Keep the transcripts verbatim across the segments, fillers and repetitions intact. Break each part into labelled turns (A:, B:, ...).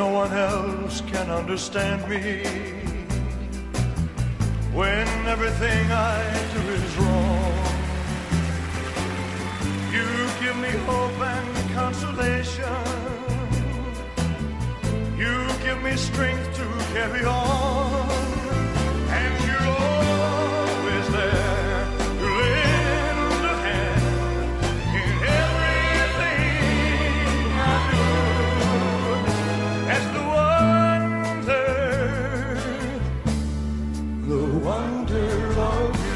A: no one else can understand me, when everything I do is wrong. You give me hope and consolation, you give me strength to carry on, and you're always there to lend a hand in everything I do. As the wonder, the wonder of you.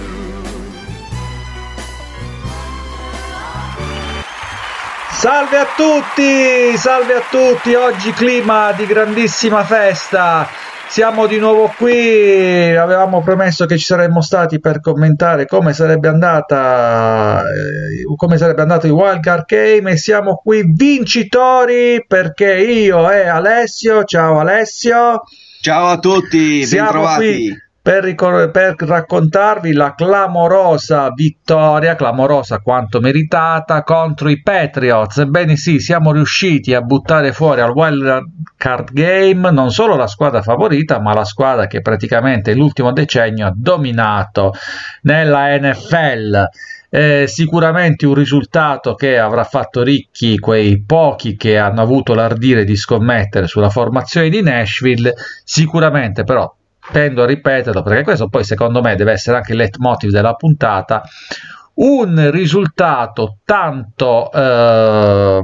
B: Salve a tutti, salve a tutti, oggi clima di grandissima festa, siamo di nuovo qui, avevamo promesso che ci saremmo stati per commentare come sarebbe andata, eh, come sarebbe andato il Wild Card Game e siamo qui vincitori perché io e Alessio, ciao Alessio.
C: Ciao a tutti,
B: siamo
C: bentrovati.
B: Qui Per, ricor- per raccontarvi la clamorosa vittoria, clamorosa quanto meritata, contro i Patriots. Ebbene sì, siamo riusciti a buttare fuori al Wild Card Game non solo la squadra favorita, ma la squadra che praticamente l'ultimo decennio ha dominato nella N F L. Eh, sicuramente un risultato che avrà fatto ricchi quei pochi che hanno avuto l'ardire di scommettere sulla formazione di Nashville, sicuramente però tendo a ripeterlo perché questo poi secondo me deve essere anche il leitmotiv della puntata, un risultato tanto eh,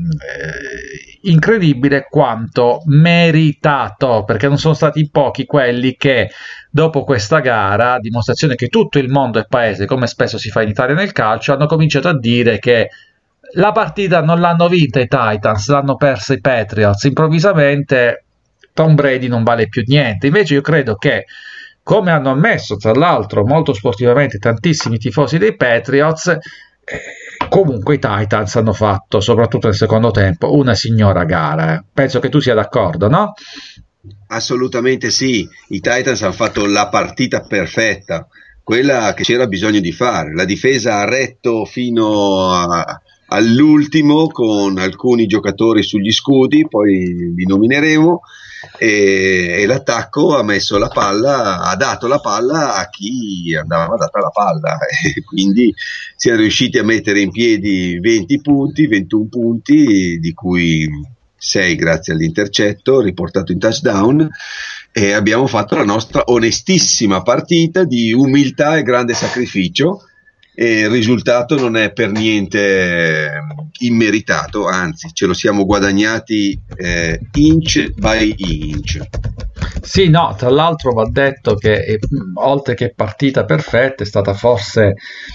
B: incredibile quanto meritato, perché non sono stati pochi quelli che dopo questa gara, dimostrazione che tutto il mondo è paese come spesso si fa in Italia nel calcio, hanno cominciato a dire che la partita non l'hanno vinta i Titans, l'hanno persa i Patriots. Improvvisamente Tom Brady non vale più niente. Invece io credo che, come hanno ammesso tra l'altro molto sportivamente tantissimi tifosi dei Patriots, eh, comunque i Titans hanno fatto, soprattutto nel secondo tempo, una signora gara. Penso che tu sia d'accordo, no?
C: Assolutamente sì, i Titans hanno fatto la partita perfetta, quella che c'era bisogno di fare. La difesa ha retto fino a, all'ultimo con alcuni giocatori sugli scudi, poi li nomineremo. E, e l'attacco ha messo la palla, ha dato la palla a chi andava data la palla e quindi siamo riusciti a mettere in piedi venti punti, ventuno punti, di cui sei grazie all'intercetto riportato in touchdown, e abbiamo fatto la nostra onestissima partita di umiltà e grande sacrificio. E il risultato non è per niente immeritato, anzi ce lo siamo guadagnati eh, inch by inch.
B: Sì, no, tra l'altro va detto che eh, oltre che partita perfetta è stata forse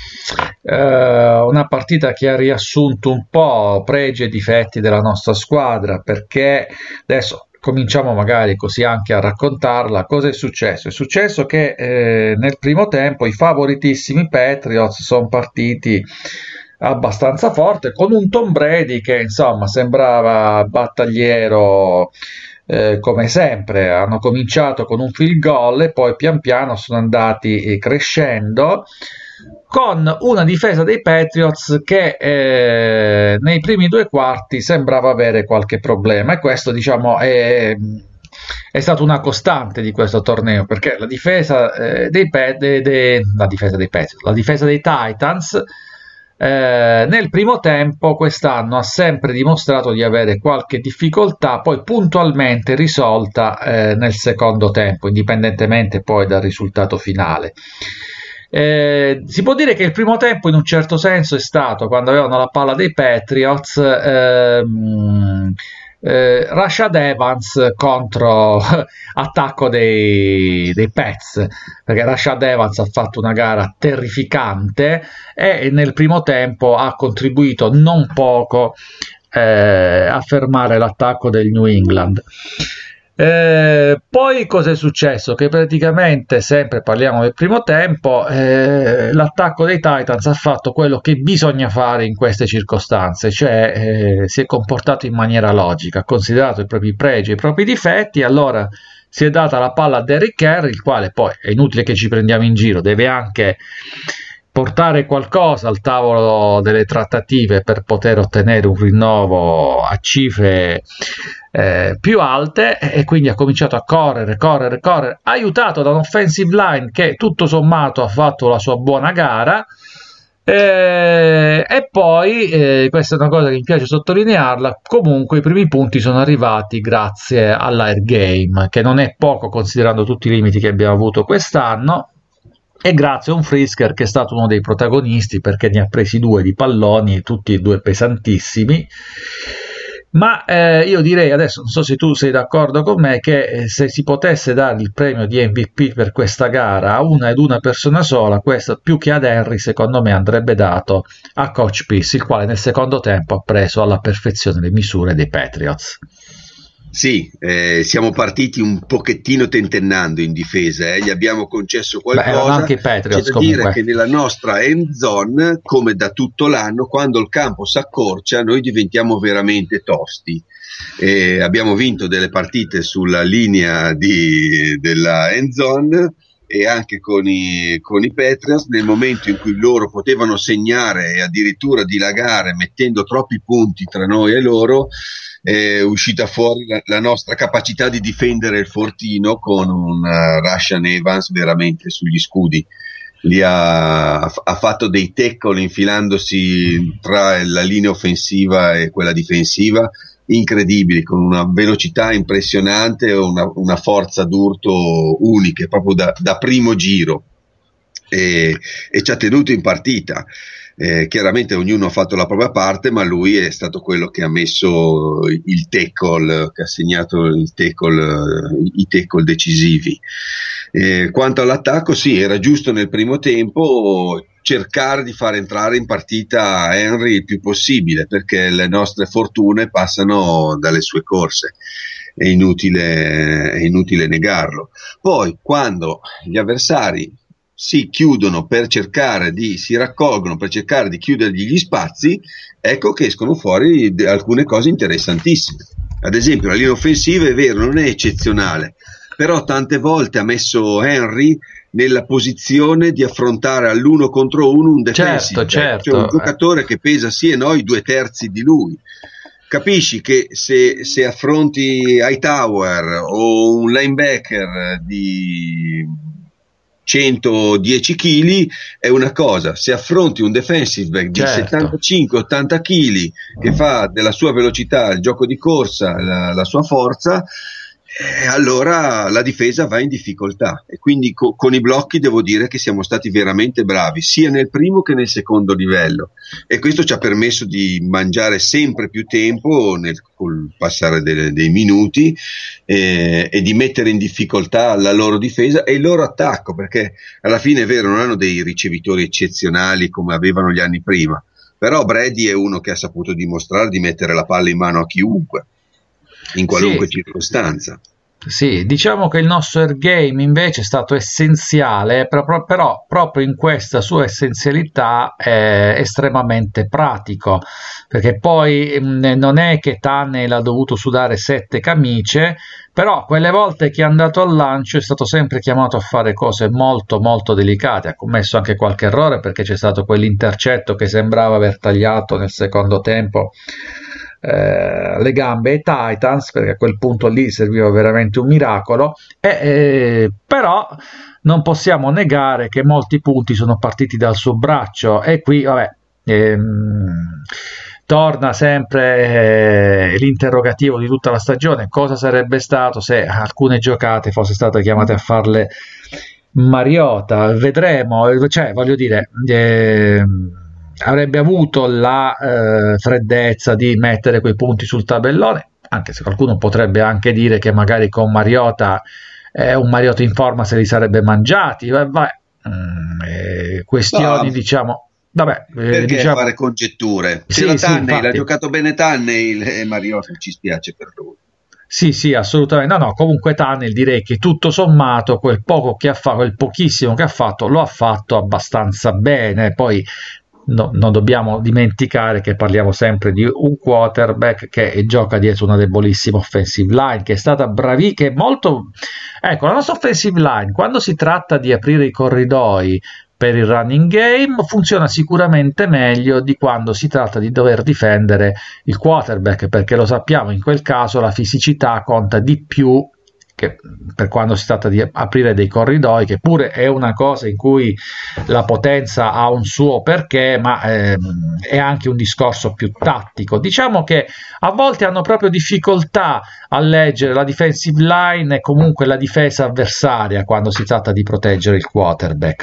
B: eh, una partita che ha riassunto un po' pregi e difetti della nostra squadra, perché adesso cominciamo magari così anche a raccontarla. Cosa è successo? È successo che eh, nel primo tempo i favoritissimi Patriots sono partiti abbastanza forte con un Tom Brady che insomma sembrava battagliero eh, come sempre. Hanno cominciato con un field goal e poi pian piano sono andati eh, crescendo, con una difesa dei Patriots che eh, nei primi due quarti sembrava avere qualche problema, e questo diciamo è, è stata una costante di questo torneo, perché la difesa eh, dei de, de, la difesa dei Patriots, la difesa dei Titans eh, nel primo tempo quest'anno ha sempre dimostrato di avere qualche difficoltà, poi puntualmente risolta eh, nel secondo tempo, indipendentemente poi dal risultato finale. Eh, si può dire che il primo tempo in un certo senso è stato, quando avevano la palla dei Patriots, ehm, eh, Rashad Evans contro attacco dei, dei Pats, perché Rashad Evans ha fatto una gara terrificante e nel primo tempo ha contribuito non poco eh, a fermare l'attacco del New England. Eh, poi cosa è successo? Che praticamente, sempre parliamo del primo tempo, eh, l'attacco dei Titans ha fatto quello che bisogna fare in queste circostanze, cioè eh, si è comportato in maniera logica, ha considerato i propri pregi e i propri difetti, allora si è data la palla a Derrick Henry, il quale poi, è inutile che ci prendiamo in giro, deve anche portare qualcosa al tavolo delle trattative per poter ottenere un rinnovo a cifre eh, più alte, e quindi ha cominciato a correre, correre, correre, aiutato da un offensive line che tutto sommato ha fatto la sua buona gara. Eh, e poi, eh, questa è una cosa che mi piace sottolinearla, comunque i primi punti sono arrivati grazie all'air game, che non è poco considerando tutti i limiti che abbiamo avuto quest'anno, e grazie a un Frisker che è stato uno dei protagonisti, perché ne ha presi due di palloni, tutti e due pesantissimi. Ma eh, io direi adesso, non so se tu sei d'accordo con me, che eh, se si potesse dare il premio di M V P per questa gara a una ed una persona sola, questo più che ad Henry secondo me andrebbe dato a Coach Peace, il quale nel secondo tempo ha preso alla perfezione le misure dei Patriots.
C: Sì, eh, siamo partiti un pochettino tentennando in difesa, eh, gli abbiamo concesso qualcosa.
B: Beh, erano anche i Patriots,
C: c'è da
B: comunque.
C: dire che nella nostra end zone, come da tutto l'anno, quando il campo si accorcia noi diventiamo veramente tosti. Eh, abbiamo vinto delle partite sulla linea di, della end zone, e anche con i, con i Patriots, nel momento in cui loro potevano segnare e addirittura dilagare mettendo troppi punti tra noi e loro, è uscita fuori la, la nostra capacità di difendere il fortino con un uh, Rashaan Evans veramente sugli scudi. Lì ha, ha fatto dei tackle infilandosi tra la linea offensiva e quella difensiva incredibili, con una velocità impressionante e una, una forza d'urto uniche, proprio da, da primo giro, e, e ci ha tenuto in partita. Eh, chiaramente ognuno ha fatto la propria parte, ma lui è stato quello che ha messo il tackle, che ha segnato il tackle, i tackle decisivi. Eh, quanto all'attacco, sì, era giusto nel primo tempo cercare di far entrare in partita Henry il più possibile, perché le nostre fortune passano dalle sue corse, è inutile, è inutile negarlo. Poi quando gli avversari si chiudono per cercare di, si raccolgono per cercare di chiudergli gli spazi, ecco che escono fuori alcune cose interessantissime. Ad esempio la linea offensiva, è vero, non è eccezionale, però tante volte ha messo Henry nella posizione di affrontare all'uno contro uno un defensive,
B: certo, certo.
C: cioè un giocatore che pesa sì e noi due terzi di lui. Capisci che se, se affronti Hightower o un linebacker di centodieci chili è una cosa, se affronti un defensive back di
B: certo.
C: settantacinque ottanta chili che fa della sua velocità il gioco di corsa la, la sua forza, eh, allora la difesa va in difficoltà, e quindi co- con i blocchi devo dire che siamo stati veramente bravi sia nel primo che nel secondo livello, e questo ci ha permesso di mangiare sempre più tempo nel col passare delle, dei minuti, eh, e di mettere in difficoltà la loro difesa e il loro attacco, perché alla fine è vero, non hanno dei ricevitori eccezionali come avevano gli anni prima, però Brady è uno che ha saputo dimostrare di mettere la palla in mano a chiunque in qualunque sì. circostanza.
B: Sì, diciamo che il nostro air game invece è stato essenziale, però, però proprio in questa sua essenzialità è estremamente pratico, perché poi mh, non è che Tannehill ha dovuto sudare sette camicie, però quelle volte che è andato al lancio è stato sempre chiamato a fare cose molto molto delicate, ha commesso anche qualche errore, perché c'è stato quell'intercetto che sembrava aver tagliato nel secondo tempo Eh, le gambe ai Titans, perché a quel punto lì serviva veramente un miracolo, e, eh, però non possiamo negare che molti punti sono partiti dal suo braccio, e qui vabbè ehm, torna sempre eh, l'interrogativo di tutta la stagione: cosa sarebbe stato se alcune giocate fosse stato chiamate a farle Mariota? Vedremo, cioè voglio dire ehm, avrebbe avuto la eh, freddezza di mettere quei punti sul tabellone, anche se qualcuno potrebbe anche dire che magari con Mariota eh, un Mariota in forma se li sarebbe mangiati, vabbè, mm, eh, questioni no. diciamo vabbè, eh,
C: perché
B: diciamo...
C: fare congetture, se
B: sì,
C: la
B: sì,
C: Tannehill ha
B: infatti.
C: giocato bene Tannehill e Mariota ci spiace per lui.
B: Sì, sì, assolutamente. No, no, comunque Tannehill direi che tutto sommato quel poco che ha fatto, quel pochissimo che ha fatto, lo ha fatto abbastanza bene. Poi no, non dobbiamo dimenticare che parliamo sempre di un quarterback che gioca dietro una debolissima offensive line, che è stata bravi, che è molto... Ecco, la nostra offensive line, quando si tratta di aprire i corridoi, per il running game, funziona sicuramente meglio di quando si tratta di dover difendere il quarterback, perché lo sappiamo, in quel caso la fisicità conta di più che per quando si tratta di aprire dei corridoi, che pure è una cosa in cui la potenza ha un suo perché, ma ehm, è anche un discorso più tattico. Diciamo che a volte hanno proprio difficoltà a leggere la defensive line e comunque la difesa avversaria quando si tratta di proteggere il quarterback.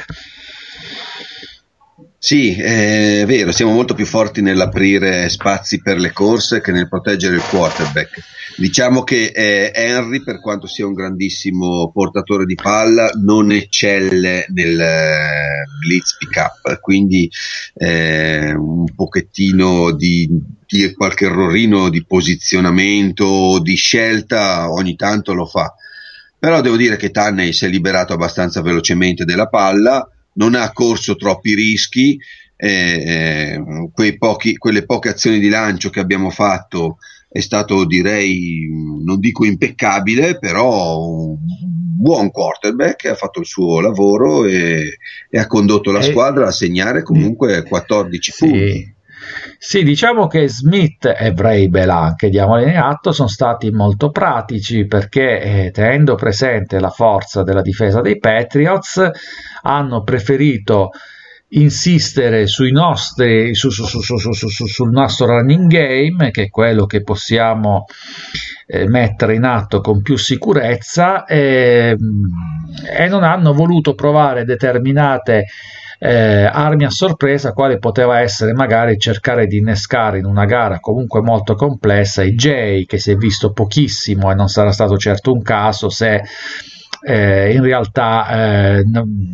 C: Sì, è vero, siamo molto più forti nell'aprire spazi per le corse che nel proteggere il quarterback. Diciamo che eh, Henry, per quanto sia un grandissimo portatore di palla, non eccelle nel eh, blitz pick-up, quindi eh, un pochettino di, di qualche errorino di posizionamento, di scelta ogni tanto lo fa. Però devo dire che Tunney si è liberato abbastanza velocemente della palla, non ha corso troppi rischi, eh, quei pochi, quelle poche azioni di lancio che abbiamo fatto è stato, direi, non dico impeccabile, però un buon quarterback, ha fatto il suo lavoro e, e ha condotto la squadra a segnare comunque quattordici
B: sì.
C: punti.
B: Sì, diciamo che Smith e Vrabel, anche diamole atto, sono stati molto pratici perché eh, tenendo presente la forza della difesa dei Patriots hanno preferito insistere sui nostri, su, su, su, su, su, su, sul nostro running game, che è quello che possiamo eh, mettere in atto con più sicurezza, e, e non hanno voluto provare determinate Eh, armi a sorpresa, quale poteva essere magari cercare di innescare in una gara comunque molto complessa i Jay, che si è visto pochissimo e non sarà stato certo un caso se eh, in realtà eh, non,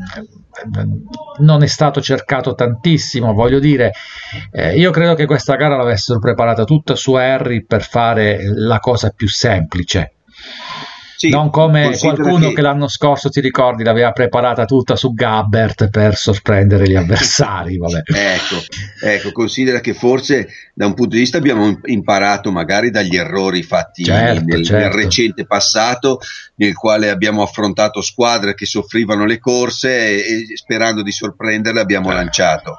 B: non è stato cercato tantissimo. Voglio dire, eh, io credo che questa gara l'avessero preparata tutta su Harry per fare la cosa più semplice. Sì, non come qualcuno che... che l'anno scorso, ti ricordi, l'aveva preparata tutta su Gabbert per sorprendere gli avversari. Vabbè.
C: ecco, ecco, considera che forse da un punto di vista abbiamo imparato magari dagli errori fatti
B: certo,
C: nel,
B: certo.
C: nel recente passato, nel quale abbiamo affrontato squadre che soffrivano le corse e, e sperando di sorprenderle abbiamo eh. lanciato.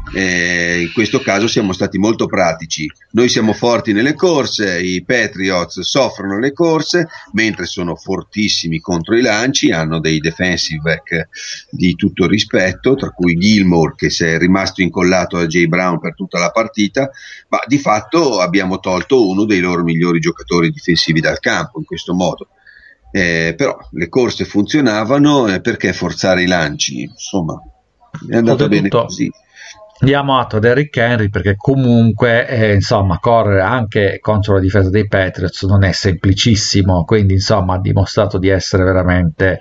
C: Eh, in questo caso siamo stati molto pratici. Noi siamo forti nelle corse, i Patriots soffrono le corse, mentre sono fortissimi contro i lanci, hanno dei defensive back di tutto rispetto, tra cui Gilmore, che si è rimasto incollato a Jay Brown per tutta la partita, ma di fatto abbiamo tolto uno dei loro migliori giocatori difensivi dal campo in questo modo. Eh, però le corse funzionavano, eh, perché forzare i lanci? Insomma, è andato bene così.
B: Diamo atto a Derrick Henry, perché comunque eh, insomma correre anche contro la difesa dei Patriots non è semplicissimo, quindi insomma ha dimostrato di essere veramente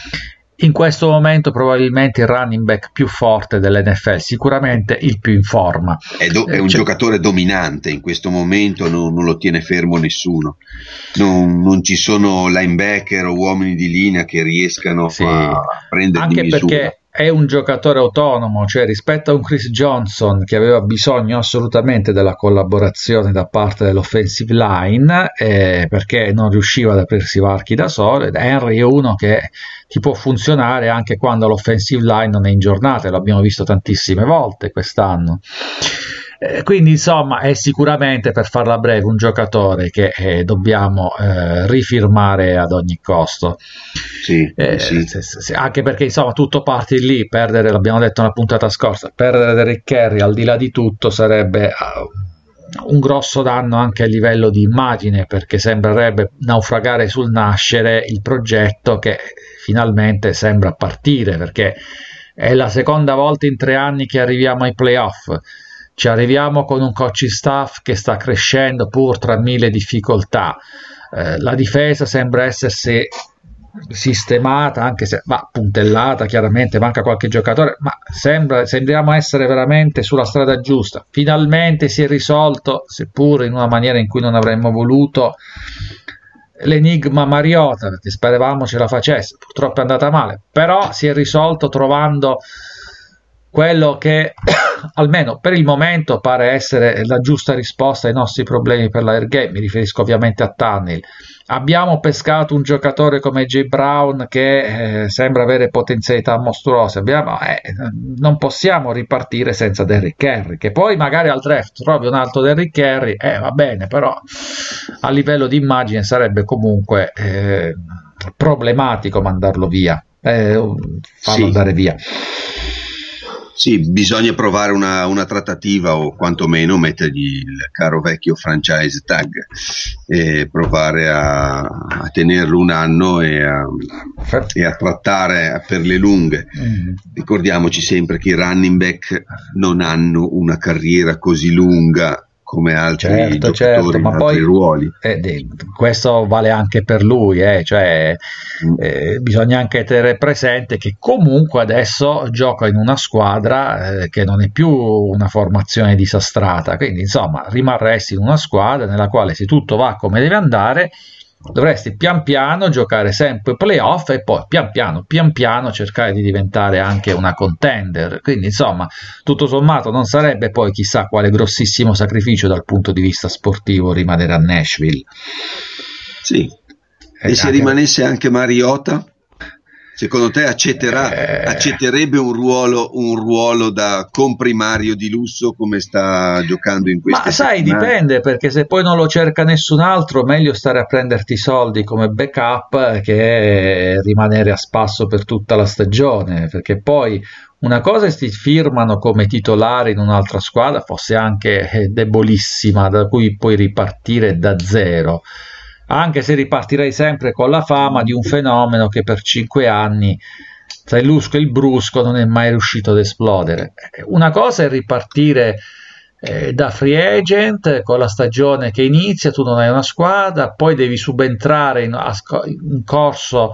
B: in questo momento probabilmente il running back più forte dell'N F L, sicuramente il più in forma.
C: È, do- è un cioè, giocatore dominante in questo momento, non, non lo tiene fermo nessuno, non, non ci sono linebacker o uomini di linea che riescano sì, a prendere di misura.
B: Perché è un giocatore autonomo, cioè rispetto a un Chris Johnson che aveva bisogno assolutamente della collaborazione da parte dell'offensive line, eh, perché non riusciva ad aprirsi varchi da solo. Henry è uno che ti può funzionare anche quando l'offensive line non è in giornata, l'abbiamo visto tantissime volte quest'anno. Eh, quindi insomma è sicuramente, per farla breve, un giocatore che eh, dobbiamo eh, rifirmare ad ogni costo.
C: Sì,
B: eh,
C: sì.
B: Se, se, anche perché insomma tutto parte lì. Perdere, l'abbiamo detto nella puntata scorsa, perdere Derrick Henry al di là di tutto sarebbe uh, un grosso danno anche a livello di immagine, perché sembrerebbe naufragare sul nascere il progetto che finalmente sembra partire, perché è la seconda volta in tre anni che arriviamo ai playoff. Ci arriviamo con un coaching staff che sta crescendo pur tra mille difficoltà. Eh, la difesa sembra essersi sistemata, anche se va puntellata, chiaramente manca qualche giocatore, ma sembra, sembriamo essere veramente sulla strada giusta. Finalmente si è risolto, seppur in una maniera in cui non avremmo voluto, l'enigma Mariota, perché speravamo ce la facesse. Purtroppo è andata male, però si è risolto trovando quello che almeno per il momento pare essere la giusta risposta ai nostri problemi per l'air game. Mi riferisco ovviamente a Tannehill. Abbiamo pescato un giocatore come Jay Brown che eh, sembra avere potenzialità mostruose. Abbiamo, eh, non possiamo ripartire senza Derrick Henry, che poi magari al draft trovi un altro Derrick Henry, eh, va bene, però a livello di immagine sarebbe comunque eh, problematico mandarlo via, eh, farlo
C: Sì.
B: andare via.
C: Sì, bisogna provare una, una trattativa o quantomeno mettergli il caro vecchio franchise tag e provare a, a tenerlo un anno e a, e a trattare per le lunghe. Mm. Ricordiamoci sempre che i running back non hanno una carriera così lunga come altri
B: certo,
C: giocatori
B: certo, ma
C: in
B: poi,
C: altri ruoli.
B: Eh, questo vale anche per lui, eh, cioè, mm. eh, bisogna anche tenere presente che comunque adesso gioca in una squadra eh, che non è più una formazione disastrata, quindi insomma rimarresti in una squadra nella quale se tutto va come deve andare dovresti pian piano giocare sempre playoff e poi pian piano, pian piano cercare di diventare anche una contender. Quindi insomma, tutto sommato non sarebbe poi chissà quale grossissimo sacrificio dal punto di vista sportivo rimanere a Nashville.
C: Sì. E,
B: e
C: se
B: anche...
C: rimanesse anche Mariota? Secondo te accetterà, eh... accetterebbe un ruolo, un ruolo da comprimario di lusso come sta giocando in queste
B: Ma sai,
C: settimane?
B: dipende, perché se poi non lo cerca nessun altro, meglio stare a prenderti i soldi come backup che rimanere a spasso per tutta la stagione, perché poi una cosa è si firmano come titolari in un'altra squadra, fosse anche debolissima, da cui puoi ripartire da zero. Anche se ripartirei sempre con la fama di un fenomeno che per cinque anni tra il lusco e il brusco non è mai riuscito ad esplodere. Una cosa è ripartire eh, da free agent con la stagione che inizia, tu non hai una squadra, poi devi subentrare in, in corso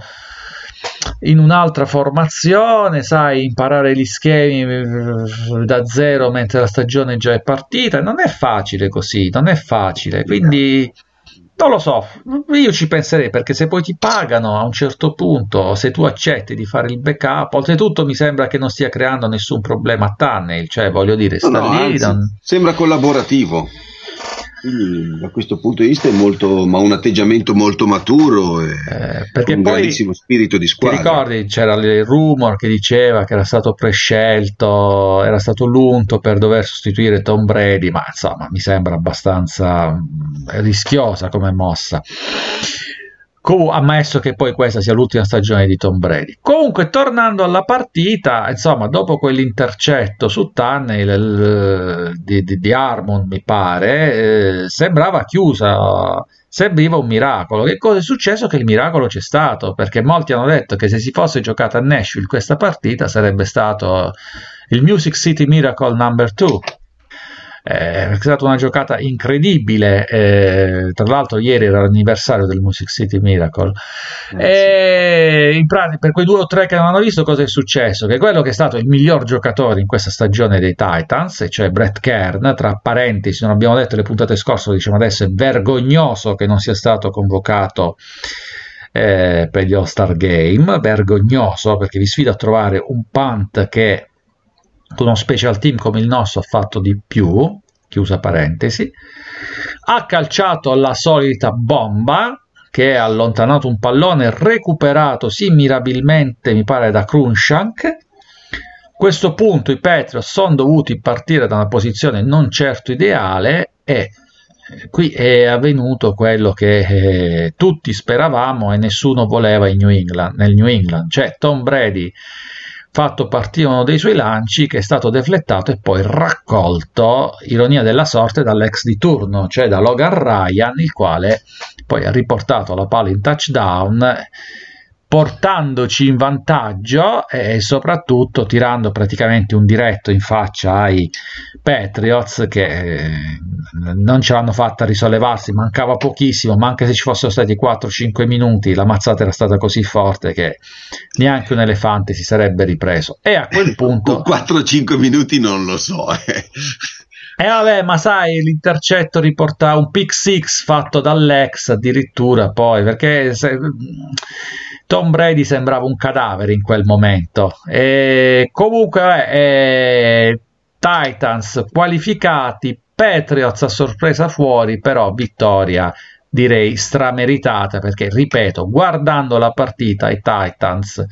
B: in un'altra formazione, sai, imparare gli schemi da zero mentre la stagione già è partita. Non è facile così, non è facile, quindi non lo so, io ci penserei, perché se poi ti pagano a un certo punto, se tu accetti di fare il backup, oltretutto mi sembra che non stia creando nessun problema a Tannehill, cioè voglio dire, sta
C: no, no,
B: lì,
C: anzi,
B: non...
C: sembra collaborativo. Quindi da questo punto di vista è molto, ma un atteggiamento molto maturo e
B: eh, perché
C: un
B: poi,
C: grandissimo spirito di squadra.
B: Ti ricordi, c'era il rumor che diceva che era stato prescelto, era stato l'unto per dover sostituire Tom Brady, ma insomma mi sembra abbastanza rischiosa come mossa. Ammesso che poi questa sia l'ultima stagione di Tom Brady. Comunque, tornando alla partita, insomma, dopo quell'intercetto su Tannehill di, di, di Harmon, mi pare, eh, sembrava chiusa, serviva un miracolo. Che cosa è successo? Che il miracolo c'è stato, perché molti hanno detto che se si fosse giocata a Nashville questa partita sarebbe stato il Music City Miracle number two. Eh, è stata una giocata incredibile, eh, tra l'altro ieri era l'anniversario del Music City Miracle, eh, e in pratica, per quei due o tre che non hanno visto, cosa è successo? Che quello che è stato il miglior giocatore in questa stagione dei Titans, cioè Brett Kern, tra parentesi, non abbiamo detto le puntate scorse, lo diciamo adesso, è vergognoso che non sia stato convocato eh, per gli All-Star Game, vergognoso, perché vi sfido a trovare un punt che con uno special team come il nostro ha fatto di più, chiusa parentesi, ha calciato la solita bomba che ha allontanato un pallone recuperato sì mirabilmente, mi pare, da Cruikshank. A questo punto i Patriots sono dovuti partire da una posizione non certo ideale e qui è avvenuto quello che eh, tutti speravamo e nessuno voleva in New England, nel New England, cioè Tom Brady fatto partire uno dei suoi lanci che è stato deflettato e poi raccolto, ironia della sorte, dall'ex di turno, cioè da Logan Ryan, il quale poi ha riportato la palla in touchdown, portandoci in vantaggio e soprattutto tirando praticamente un diretto in faccia ai Patriots, che non ce l'hanno fatta risollevarsi, mancava pochissimo, ma anche se ci fossero stati quattro cinque minuti la mazzata era stata così forte che neanche un elefante si sarebbe ripreso, e a quel punto
C: quattro cinque minuti non lo so eh.
B: E eh vabbè, ma sai, l'intercetto riporta un pick six fatto dall'ex addirittura poi, perché se, Tom Brady sembrava un cadavere in quel momento. E comunque, vabbè, eh, Titans qualificati, Patriots a sorpresa fuori, però vittoria direi strameritata, perché ripeto, guardando la partita i Titans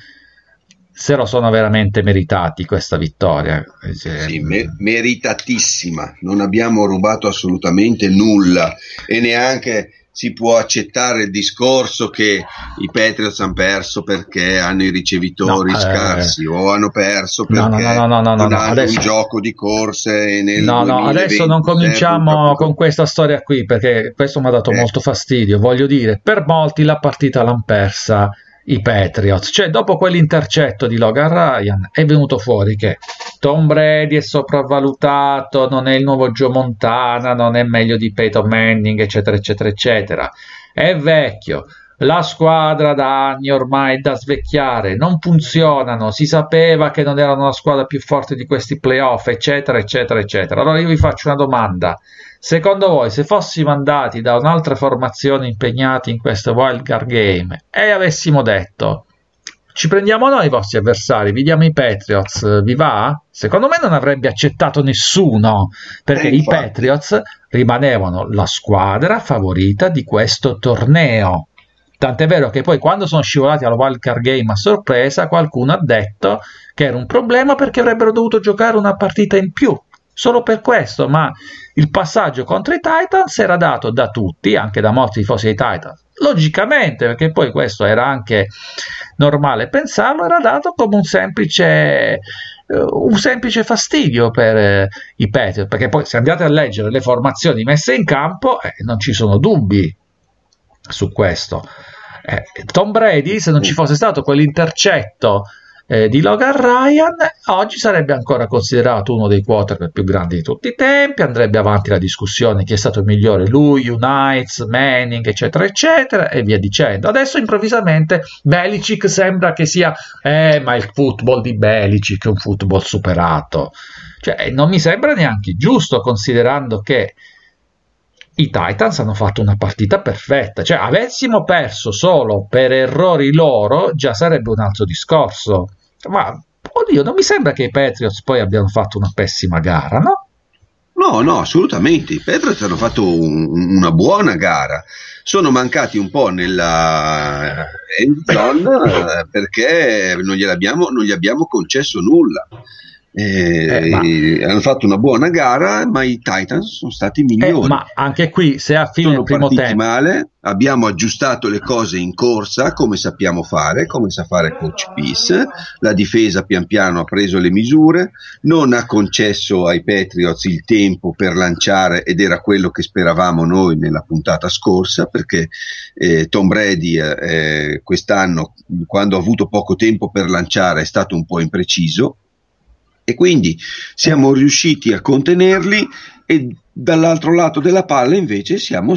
B: se lo sono veramente meritati questa vittoria.
C: Sì, mer- meritatissima, non abbiamo rubato assolutamente nulla e neanche si può accettare il discorso che i Patriots hanno perso perché hanno i ricevitori
B: no,
C: scarsi
B: eh,
C: o hanno perso perché
B: no, no, no, no, no,
C: non
B: no,
C: hanno
B: adesso,
C: un gioco di corse nel
B: no, no, adesso non cominciamo con questa storia qui, perché questo mi ha dato eh. molto fastidio. Voglio dire, per molti la partita l'hanno persa i Patriots, cioè dopo quell'intercetto di Logan Ryan è venuto fuori che Tom Brady è sopravvalutato, non è il nuovo Joe Montana, non è meglio di Peyton Manning, eccetera eccetera eccetera, è vecchio, la squadra da anni ormai è da svecchiare, non funzionano, si sapeva che non erano la squadra più forte di questi playoff, eccetera eccetera eccetera. Allora io vi faccio una domanda: secondo voi, se fossimo andati da un'altra formazione impegnati in questo wild card game e avessimo detto ci prendiamo noi i vostri avversari, vi diamo i Patriots, vi va? Secondo me non avrebbe accettato nessuno, perché eh, i Patriots rimanevano la squadra favorita di questo torneo. Tant'è vero che poi quando sono scivolati al wild card game a sorpresa qualcuno ha detto che era un problema perché avrebbero dovuto giocare una partita in più. Solo per questo, ma il passaggio contro i Titans era dato da tutti, anche da molti tifosi dei Titans, logicamente, perché poi questo era anche normale pensarlo, era dato come un semplice, uh, un semplice fastidio per uh, i Patriots, perché poi se andate a leggere le formazioni messe in campo eh, non ci sono dubbi su questo. Eh, Tom Brady, se non ci fosse stato quell'intercetto Eh, di Logan Ryan, oggi sarebbe ancora considerato uno dei quarterback più grandi di tutti i tempi, andrebbe avanti la discussione chi è stato il migliore, lui, Unites, Manning, eccetera eccetera e via dicendo. Adesso improvvisamente Belichick sembra che sia eh ma il football di Belichick è un football superato, cioè non mi sembra neanche giusto, considerando che i Titans hanno fatto una partita perfetta, cioè avessimo perso solo per errori loro già sarebbe un altro discorso. Ma oddio, non mi sembra che i Patriots poi abbiano fatto una pessima gara, no?
C: No, no, assolutamente. I Patriots hanno fatto un, una buona gara. Sono mancati un po' nella end zone perché non gliel'abbiamo, non gli abbiamo concesso nulla. Eh, eh, hanno fatto una buona gara, ma i Titans sono stati migliori.
B: Eh, ma anche qui, se a fine
C: sono
B: primo tempo
C: male, abbiamo aggiustato le cose in corsa come sappiamo fare, come sa fare Coach Peace. La difesa pian piano ha preso le misure, non ha concesso ai Patriots il tempo per lanciare, ed era quello che speravamo noi nella puntata scorsa, perché eh, Tom Brady eh, quest'anno, quando ha avuto poco tempo per lanciare, è stato un po' impreciso. E quindi siamo riusciti a contenerli e dall'altro lato della palla invece siamo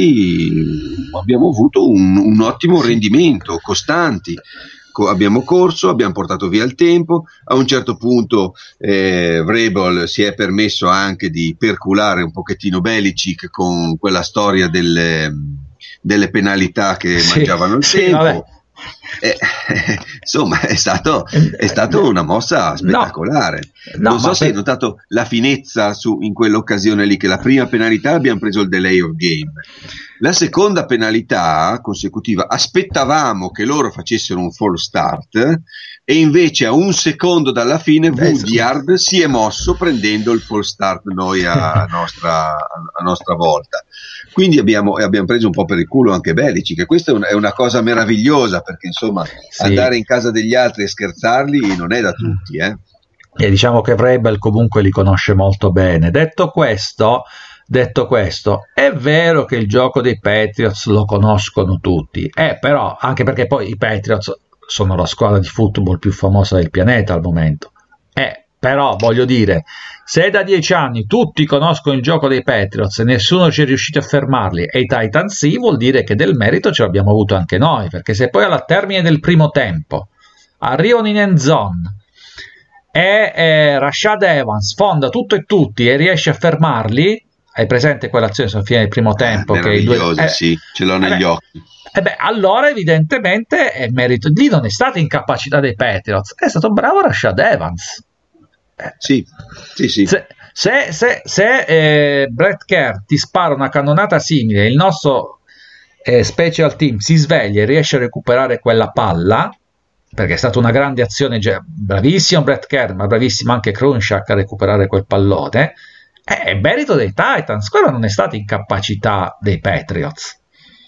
C: stati, abbiamo avuto un, un ottimo rendimento, costanti, Co- abbiamo corso, abbiamo portato via il tempo, a un certo punto eh, Vrabel si è permesso anche di perculare un pochettino Belichick con quella storia delle, delle penalità che sì, mangiavano il sì, tempo. Vabbè. Eh, insomma è stato è stata una mossa spettacolare. No, non so se hai per... notato la finezza su, in quell'occasione lì, che la prima penalità abbiamo preso il delay of game, la seconda penalità consecutiva aspettavamo che loro facessero un false start e invece a un secondo dalla fine Woodyard si è mosso prendendo il false start noi a nostra, a nostra volta. Quindi abbiamo, abbiamo preso un po' per il culo anche Belichick, che questa è una, è una cosa meravigliosa, perché insomma sì, andare in casa degli altri e scherzarli non è da tutti, eh.
B: E diciamo che Vrabel comunque li conosce molto bene. Detto questo, detto questo, è vero che il gioco dei Patriots lo conoscono tutti, eh, però anche perché poi i Patriots sono la squadra di football più famosa del pianeta al momento. Eh, però voglio dire, se da dieci anni tutti conoscono il gioco dei Patriots e nessuno ci è riuscito a fermarli e i Titans sì, vuol dire che del merito ce l'abbiamo avuto anche noi, perché se poi alla termine del primo tempo arrivano in end zone e eh, Rashad Evans sfonda tutto e tutti e riesce a fermarli. Hai presente quell'azione alla fine del primo tempo?
C: Eh,
B: che i due, eh,
C: sì, ce l'ho negli
B: eh,
C: occhi.
B: E beh, allora evidentemente è merito lì, non è stata incapacità dei Patriots, è stato bravo Rashad Evans. Eh,
C: sì, sì, sì.
B: Se, se, se, se eh, Brett Kerr ti spara una cannonata simile, il nostro eh, special team si sveglia e riesce a recuperare quella palla, perché è stata una grande azione, bravissimo Brett Kerr, ma bravissimo anche Crunchak a recuperare quel pallone, è merito dei Titans, quella non è stata incapacità dei Patriots.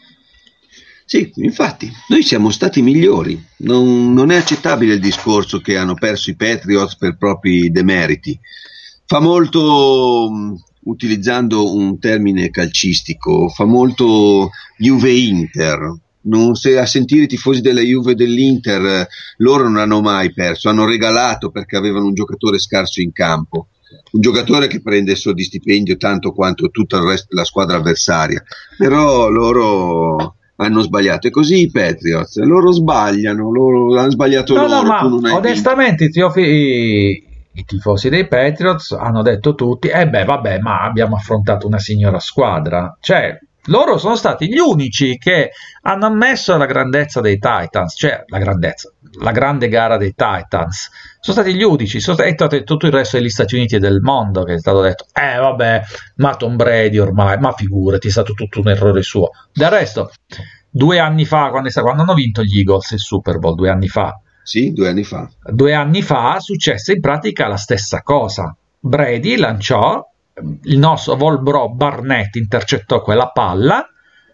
C: Sì, infatti, noi siamo stati migliori, non, non è accettabile il discorso che hanno perso i Patriots per propri demeriti. Fa molto, utilizzando un termine calcistico, fa molto Juve-Inter. Non, se a sentire i tifosi della Juve e dell'Inter, loro non hanno mai perso, hanno regalato perché avevano un giocatore scarso in campo, un giocatore che prende soldi stipendio tanto quanto tutta il resto della squadra avversaria, però loro hanno sbagliato, e così i Patriots, loro sbagliano, loro hanno sbagliato
B: no,
C: loro.
B: No, ma non onestamente i, tiofi, i, i tifosi dei Patriots hanno detto tutti, eh beh vabbè, ma abbiamo affrontato una signora squadra, cioè loro sono stati gli unici che hanno ammesso la grandezza dei Titans, cioè la grandezza, la grande gara dei Titans, sono stati gli unici, sono stati tutto il resto degli Stati Uniti e del mondo che è stato detto, eh vabbè, ma Tom Brady ormai, ma figurati, è stato tutto un errore suo. Del resto, due anni fa, quando, è stato, quando hanno vinto gli Eagles il Super Bowl, due anni fa,
C: sì, due anni fa,
B: due anni fa successe in pratica la stessa cosa. Brady lanciò, il nostro Volbro Barnett intercettò quella palla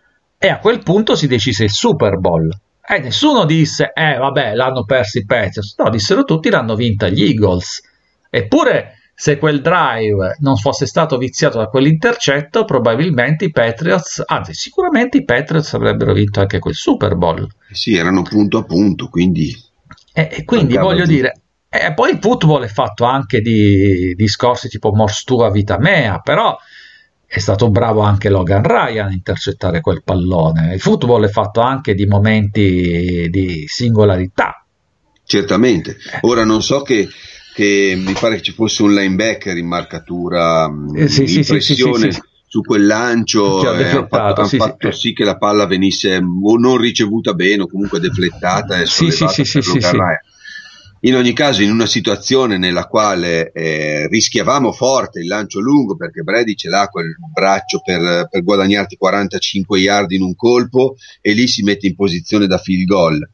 B: e a quel punto si decise il Super Bowl. E nessuno disse, eh vabbè, l'hanno persi i Patriots. No, dissero tutti, l'hanno vinta gli Eagles. Eppure, se quel drive non fosse stato viziato da quell'intercetto, probabilmente i Patriots, anzi sicuramente i Patriots avrebbero vinto anche quel Super Bowl.
C: Sì, erano punto a punto, quindi...
B: E, e quindi voglio di... dire... E poi il football è fatto anche di discorsi tipo mors tua vita mea, però è stato bravo anche Logan Ryan a intercettare quel pallone. Il football è fatto anche di momenti di singolarità.
C: Certamente. Ora non so che, che mi pare che ci fosse un linebacker in marcatura,
B: eh, sì,
C: in
B: sì, sì, sì, sì.
C: su quel lancio, eh, hanno fatto, han
B: sì,
C: fatto
B: sì.
C: sì che la palla venisse o non ricevuta bene o comunque deflettata e
B: sì,
C: sollevata
B: sì, sì,
C: per
B: sì,
C: Logan
B: sì.
C: Ryan. In ogni caso, in una situazione nella quale eh, rischiavamo forte il lancio lungo, perché Brady ce l'ha quel braccio per, per guadagnarti quarantacinque yard in un colpo, e lì si mette in posizione da field goal.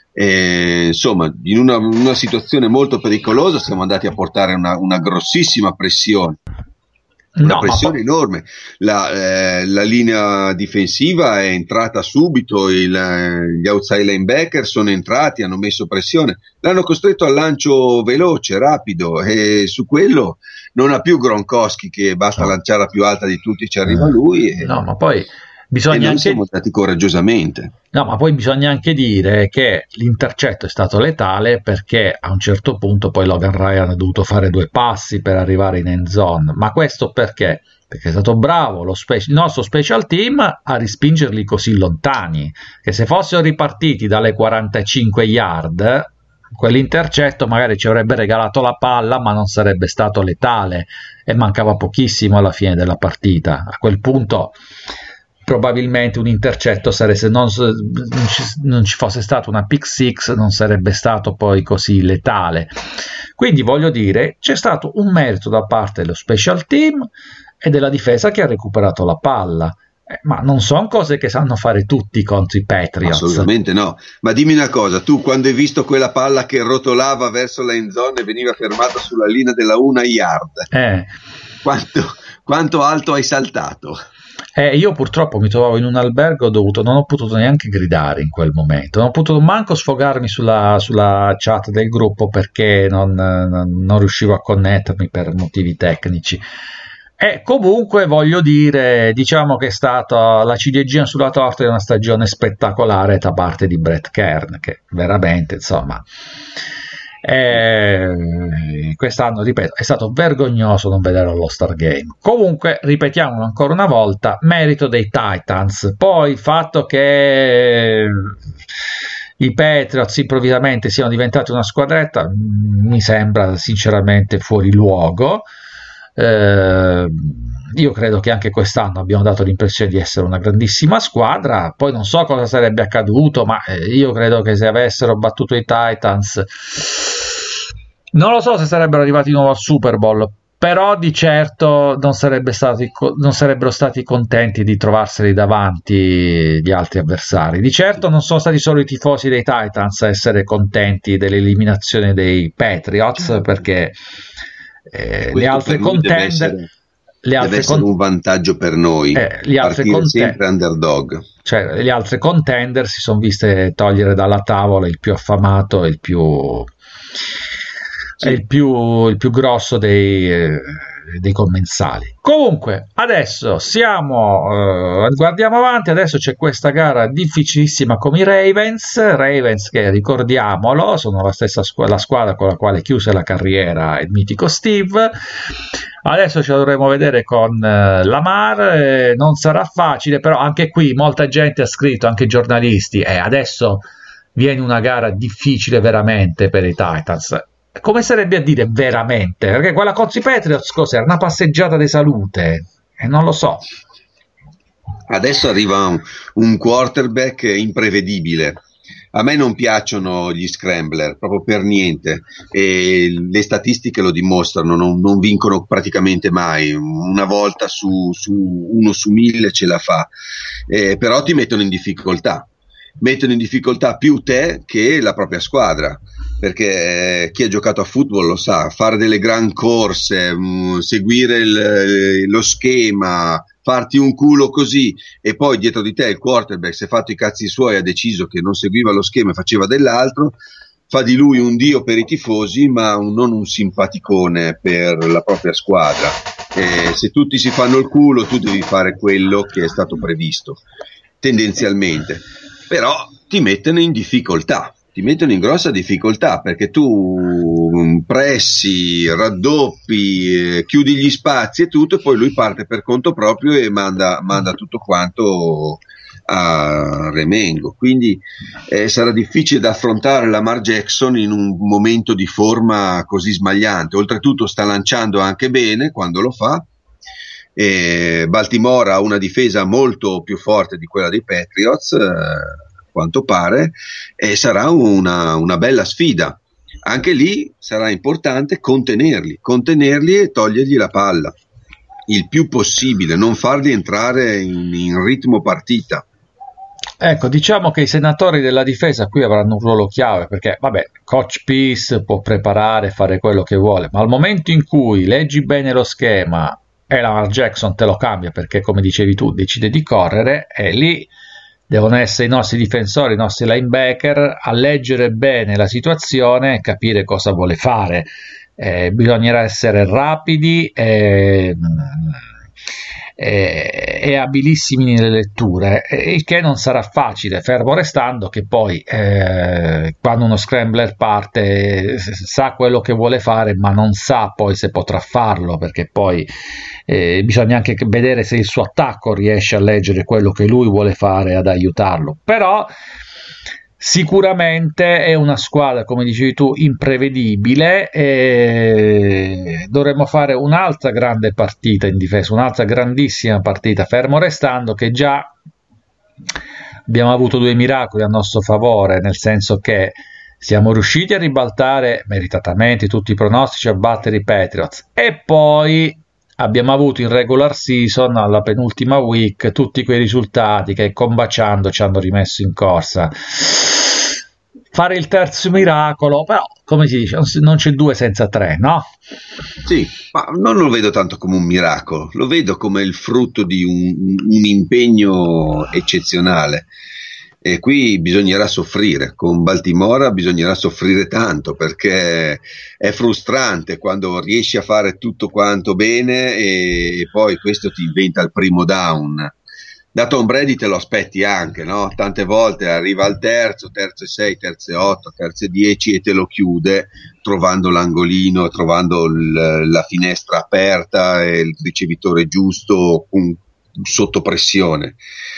C: E, insomma, in una, una situazione molto pericolosa siamo andati a portare una, una grossissima pressione. Una
B: No,
C: pressione
B: ma...
C: enorme, la, eh, la linea difensiva è entrata subito, il, gli outside linebacker sono entrati, hanno messo pressione, l'hanno costretto al lancio veloce, rapido, e su quello non ha più Gronkowski che basta no. lanciare la più alta di tutti, ci arriva lui e,
B: no, ma poi bisogna
C: e noi
B: anche...
C: siamo andati coraggiosamente.
B: No, ma poi bisogna anche dire che l'intercetto è stato letale, perché a un certo punto poi Logan Ryan ha dovuto fare due passi per arrivare in end zone. Ma questo perché? Perché è stato bravo lo spe- il nostro special team a respingerli così lontani, che se fossero ripartiti dalle quarantacinque yard, quell'intercetto magari ci avrebbe regalato la palla, ma non sarebbe stato letale e mancava pochissimo alla fine della partita. A quel punto probabilmente un intercetto sarebbe, se non, non, ci, non ci fosse stato una pick six, non sarebbe stato poi così letale. Quindi voglio dire, c'è stato un merito da parte dello special team e della difesa che ha recuperato la palla, eh, ma non sono cose che sanno fare tutti contro i Patriots.
C: Assolutamente no. Ma dimmi una cosa, tu quando hai visto quella palla che rotolava verso la end zone e veniva fermata sulla linea della una yard,
B: eh.
C: quanto, quanto alto hai saltato?
B: Eh, io purtroppo mi trovavo in un albergo, ho dovuto, non ho potuto neanche gridare in quel momento, non ho potuto manco sfogarmi sulla, sulla chat del gruppo, perché non, non, non riuscivo a connettermi per motivi tecnici. E comunque voglio dire, diciamo che è stata la ciliegina sulla torta di una stagione spettacolare da parte di Brett Kern, che veramente, insomma, eh, quest'anno, ripeto, è stato vergognoso non vedere l'All-Star Game. Comunque, ripetiamolo ancora una volta, merito dei Titans. Poi il fatto che i Patriots improvvisamente siano diventati una squadretta mi sembra sinceramente fuori luogo. Eh, io credo che anche quest'anno abbiamo dato l'impressione di essere una grandissima squadra, poi non so cosa sarebbe accaduto, ma io credo che se avessero battuto i Titans non lo so se sarebbero arrivati di nuovo al Super Bowl, però di certo non, sarebbe stati, non sarebbero stati contenti di trovarseli davanti gli altri avversari. Di certo non sono stati solo i tifosi dei Titans a essere contenti dell'eliminazione dei Patriots, perché eh, le altre contender le altre
C: deve essere
B: con-
C: un vantaggio per noi
B: eh, gli altri
C: partire
B: conten-
C: sempre underdog,
B: cioè le altre contender si sono viste togliere dalla tavola il più affamato e il più
C: sì.
B: è il più, il più grosso dei, eh, dei commensali. Comunque adesso siamo eh, guardiamo avanti, adesso c'è questa gara difficilissima con i Ravens Ravens che ricordiamolo sono la stessa squ- la squadra con la quale chiuse la carriera il mitico Steve. Adesso ce la dovremo vedere con eh, Lamar, eh, non sarà facile, però anche qui molta gente ha scritto, anche giornalisti, e eh, adesso viene una gara difficile veramente per i Titans. Come sarebbe a dire veramente? Perché quella contro i Patriots cos'era? Una passeggiata di salute? E eh, non lo so.
C: Adesso arriva un, un quarterback imprevedibile. A me non piacciono gli scrambler, proprio per niente, e le statistiche lo dimostrano, non, non vincono praticamente mai, una volta su, su uno su mille ce la fa, eh, però ti mettono in difficoltà, mettono in difficoltà più te che la propria squadra, perché eh, chi ha giocato a football lo sa, fare delle gran corse, mh, seguire il, lo schema, farti un culo così e poi dietro di te il quarterback si è fatto i cazzi suoi, ha deciso che non seguiva lo schema e faceva dell'altro, fa di lui un dio per i tifosi ma un, non un simpaticone per la propria squadra. E se tutti si fanno il culo tu devi fare quello che è stato previsto tendenzialmente, però ti mettono in difficoltà, ti mettono in grossa difficoltà perché tu pressi, raddoppi, eh, chiudi gli spazi e tutto, e poi lui parte per conto proprio e manda, manda tutto quanto a remengo. Quindi eh, sarà difficile da affrontare Lamar Jackson in un momento di forma così smagliante. Oltretutto sta lanciando anche bene quando lo fa. E Baltimore ha una difesa molto più forte di quella dei Patriots, eh, quanto pare, e sarà una, una bella sfida. Anche lì sarà importante contenerli, contenerli e togliergli la palla il più possibile, non farli entrare in, in ritmo partita.
B: Ecco, diciamo che i senatori della difesa qui avranno un ruolo chiave, perché vabbè, Coach Peace può preparare, fare quello che vuole, ma al momento in cui leggi bene lo schema e Lamar Jackson te lo cambia perché, come dicevi tu, decide di correre, e lì devono essere i nostri difensori, i nostri linebacker a leggere bene la situazione e capire cosa vuole fare. Eh, bisognerà essere rapidi e, e, e abilissimi nelle letture, il che non sarà facile, fermo restando che poi eh, quando uno scrambler parte sa quello che vuole fare ma non sa poi se potrà farlo, perché poi eh, bisogna anche vedere se il suo attacco riesce a leggere quello che lui vuole fare ad aiutarlo. Però sicuramente è una squadra, come dicevi tu, imprevedibile, e dovremmo fare un'altra grande partita in difesa, un'altra grandissima partita, fermo restando che già abbiamo avuto due miracoli a nostro favore, nel senso che siamo riusciti a ribaltare meritatamente tutti i pronostici, a battere i Patriots, e poi abbiamo avuto in regular season, alla penultima week, tutti quei risultati che combaciando ci hanno rimesso in corsa. Fare il terzo miracolo, però, come si dice, non c'è due senza tre, no?
C: Sì, ma non lo vedo tanto come un miracolo, lo vedo come il frutto di un, un impegno eccezionale. E qui bisognerà soffrire, con Baltimora bisognerà soffrire tanto, perché è frustrante quando riesci a fare tutto quanto bene e, e poi questo ti inventa il primo down. Da Tom Brady te lo aspetti anche, no? Tante volte arriva al terzo, terzo e sei, terzo e otto, terzo e dieci e te lo chiude trovando l'angolino, trovando il, la finestra aperta e il ricevitore giusto con, sotto pressione.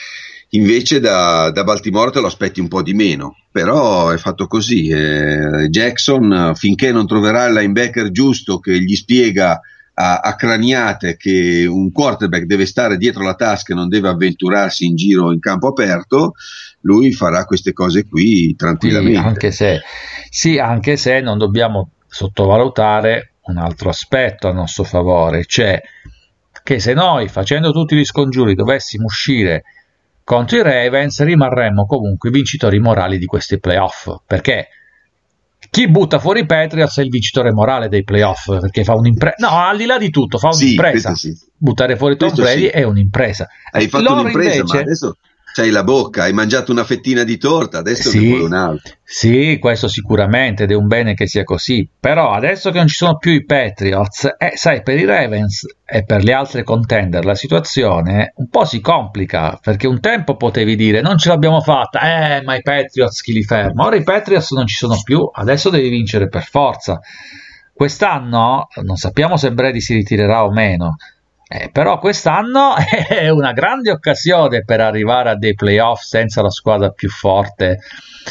C: invece da, da Baltimore te lo aspetti un po' di meno, però è fatto così. eh, Jackson, finché non troverà il linebacker giusto che gli spiega a, a craniate che un quarterback deve stare dietro la tasca e non deve avventurarsi in giro in campo aperto, lui farà queste cose qui tranquillamente.
B: Sì, anche se, sì, anche se non dobbiamo sottovalutare un altro aspetto a nostro favore, cioè che se noi, facendo tutti gli scongiuri, dovessimo uscire contro i Ravens, rimarremmo comunque i vincitori morali di questi playoff, perché chi butta fuori i Patriots è il vincitore morale dei playoff, perché fa un'impresa. No, al di là di tutto, fa
C: Sì,
B: un'impresa.
C: questo sì.
B: Buttare fuori Tom
C: Questo
B: Brady
C: sì.
B: è un'impresa.
C: Hai fatto
B: Loro
C: un'impresa,
B: invece...
C: ma adesso c'hai la bocca, hai mangiato una fettina di torta, adesso
B: Sì,
C: ne vuoi un altro.
B: sì, questo sicuramente, ed è un bene che sia così. Però adesso che non ci sono più i Patriots, eh, sai, per i Ravens e per le altre contender la situazione un po' si complica, perché un tempo potevi dire non ce l'abbiamo fatta, eh, ma i Patriots chi li ferma? Ora i Patriots non ci sono più, adesso devi vincere per forza. Quest'anno non sappiamo se Brady si ritirerà o meno. Eh, però quest'anno è una grande occasione per arrivare a dei playoff senza la squadra più forte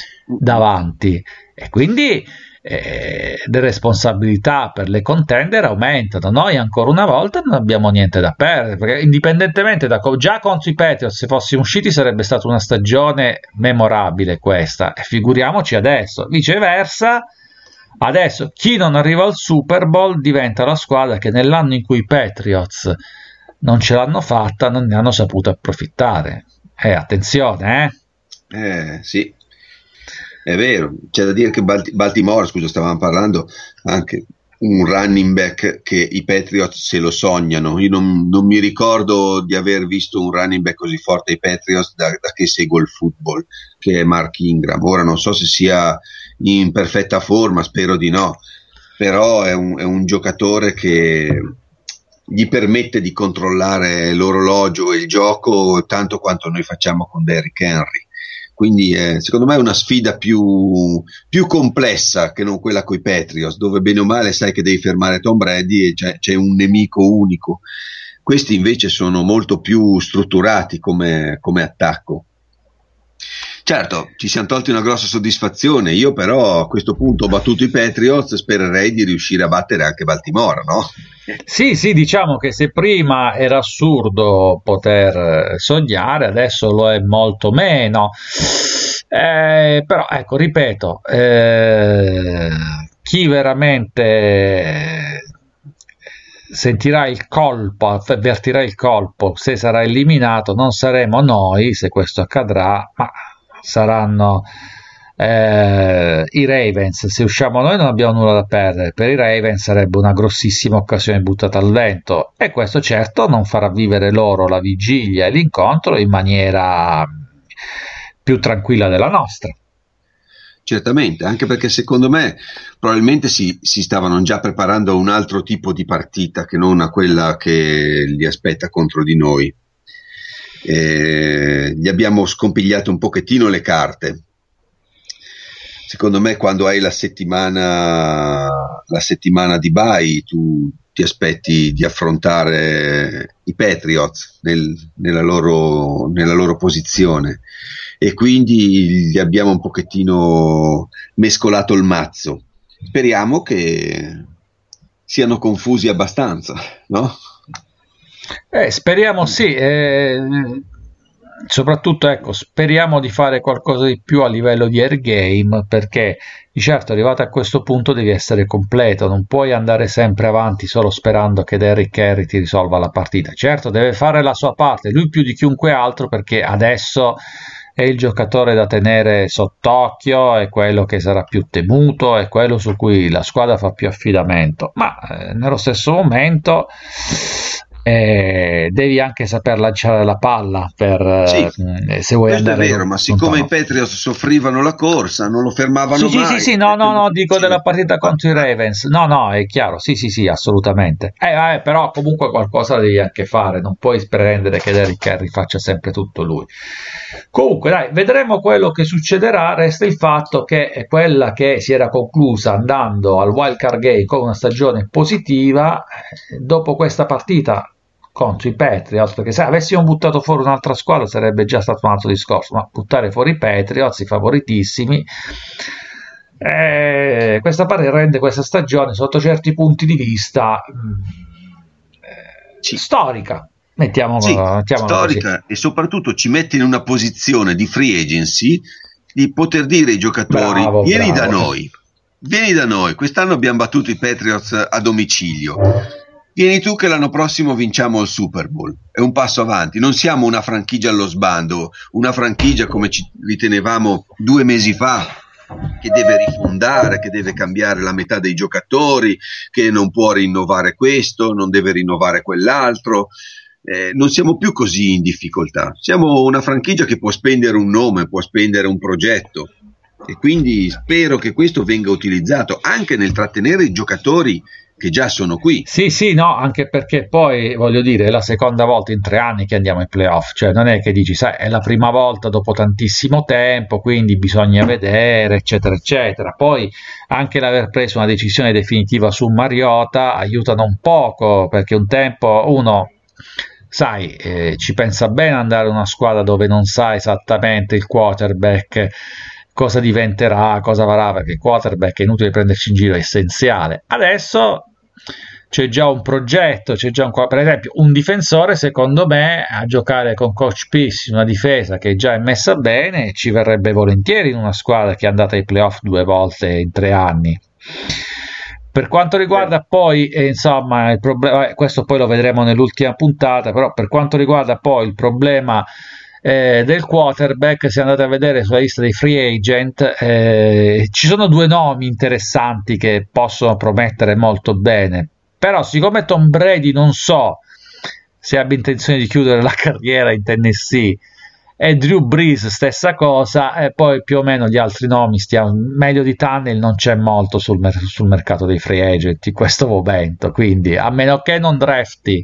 B: davanti, e quindi eh, le responsabilità per le contender aumentano. Noi ancora una volta non abbiamo niente da perdere, perché indipendentemente da co- già contro i Patriots, se fossimo usciti sarebbe stata una stagione memorabile questa, e figuriamoci adesso. Viceversa, adesso chi non arriva al Super Bowl diventa la squadra che nell'anno in cui i Patriots non ce l'hanno fatta non ne hanno saputo approfittare. Eh, attenzione, eh?
C: Eh, sì, è vero. C'è da dire che Balti- Baltimore, scusa, stavamo parlando anche un running back che i Patriots se lo sognano. Io non, non mi ricordo di aver visto un running back così forte ai Patriots da, da che seguo il football, che è Mark Ingram. Ora non so se sia in perfetta forma, spero di no, però è un, è un giocatore che gli permette di controllare l'orologio e il gioco tanto quanto noi facciamo con Derrick Henry. Quindi eh, secondo me è una sfida più, più complessa che non quella coi Patriots, dove bene o male sai che devi fermare Tom Brady e c'è, c'è un nemico unico. Questi invece sono molto più strutturati come, come attacco. Certo, ci siamo tolti una grossa soddisfazione. Io però a questo punto ho battuto i Patriots, spererei di riuscire a battere anche Baltimora, no?
B: Sì, sì, diciamo che se prima era assurdo poter sognare, adesso lo è molto meno. Eh, però ecco, ripeto, eh, chi veramente sentirà il colpo, avvertirà il colpo se sarà eliminato, non saremo noi se questo accadrà, ma saranno eh, i Ravens. Se usciamo noi non abbiamo nulla da perdere, per i Ravens sarebbe una grossissima occasione buttata al vento, e questo certo non farà vivere loro la vigilia e l'incontro in maniera più tranquilla della nostra.
C: Certamente, anche perché secondo me probabilmente si, si stavano già preparando a un altro tipo di partita che non a quella che li aspetta contro di noi. Eh, gli abbiamo scompigliato un pochettino le carte. Secondo me quando hai la settimana la settimana di bye tu ti aspetti di affrontare i Patriots nel, nella, loro, nella loro posizione, e quindi gli abbiamo un pochettino mescolato il mazzo. Speriamo che siano confusi abbastanza, no?
B: Eh, speriamo sì, eh, soprattutto ecco, speriamo di fare qualcosa di più a livello di air game, perché di certo arrivato a questo punto devi essere completo, non puoi andare sempre avanti solo sperando che Derrick Henry ti risolva la partita. Certo, deve fare la sua parte, lui più di chiunque altro, perché adesso è il giocatore da tenere sott'occhio, è quello che sarà più temuto, è quello su cui la squadra fa più affidamento, ma eh, nello stesso momento eh, devi anche saper lanciare la palla per,
C: Sì,
B: eh, se vuoi
C: questo è
B: andare
C: vero, ma siccome i
B: lontano.
C: Patriots soffrivano la corsa, non lo fermavano
B: Sì, sì,
C: mai.
B: sì, sì, no, no, no, dico
C: Sì,
B: della partita contro i Ravens. No, no, è chiaro, sì, sì, sì, assolutamente. Eh, eh, però comunque qualcosa devi anche fare, non puoi pretendere che Derrick Henry faccia sempre tutto lui. Comunque, dai, vedremo quello che succederà. Resta il fatto che è quella che si era conclusa andando al Wild Card Game con una stagione positiva, dopo questa partita contro i Patriots, perché se avessimo buttato fuori un'altra squadra sarebbe già stato un altro discorso, ma buttare fuori i Patriots, i favoritissimi, eh, questa parte rende questa stagione sotto certi punti di vista eh,
C: Sì.
B: storica, mettiamo,
C: Sì,
B: mettiamola
C: storica,
B: così.
C: e soprattutto ci mette in una posizione di free agency di poter dire ai giocatori:
B: Bravo,
C: vieni da
B: bravo.
C: noi, vieni da noi, quest'anno abbiamo battuto i Patriots a domicilio, vieni tu che l'anno prossimo vinciamo il Super Bowl. È un passo avanti, non siamo una franchigia allo sbando, una franchigia come ci ritenevamo due mesi fa, che deve rifondare, che deve cambiare la metà dei giocatori, che non può rinnovare questo, non deve rinnovare quell'altro. Eh, non siamo più così in difficoltà, siamo una franchigia che può spendere un nome, può spendere un progetto, e quindi spero che questo venga utilizzato anche nel trattenere i giocatori che già sono qui.
B: Sì, sì, no, anche perché poi, voglio dire, è la seconda volta in tre anni che andiamo ai playoff, cioè non è che dici, sai, è la prima volta dopo tantissimo tempo, quindi bisogna vedere, eccetera, eccetera. Poi anche l'aver preso una decisione definitiva su Mariota aiuta non poco, perché un tempo uno, sai, eh, ci pensa bene andare in una squadra dove non sa esattamente il quarterback cosa diventerà, cosa farà, perché il quarterback è inutile prenderci in giro, è essenziale. Adesso c'è già un progetto, c'è già un, per esempio un difensore, secondo me, a giocare con Coach Pierce in una difesa che già è messa bene ci verrebbe volentieri in una squadra che è andata ai playoff due volte in tre anni. Per quanto riguarda poi, eh, insomma, il problema, questo poi lo vedremo nell'ultima puntata, però per quanto riguarda poi il problema eh, del quarterback, se andate a vedere sulla lista dei free agent, eh, ci sono due nomi interessanti che possono promettere molto bene, però siccome Tom Brady non so se abbia intenzione di chiudere la carriera in Tennessee, e Drew Brees stessa cosa, e poi più o meno gli altri nomi stiamo, meglio di Tunnel non c'è molto sul, mer- sul mercato dei free agent in questo momento, quindi a meno che non drafti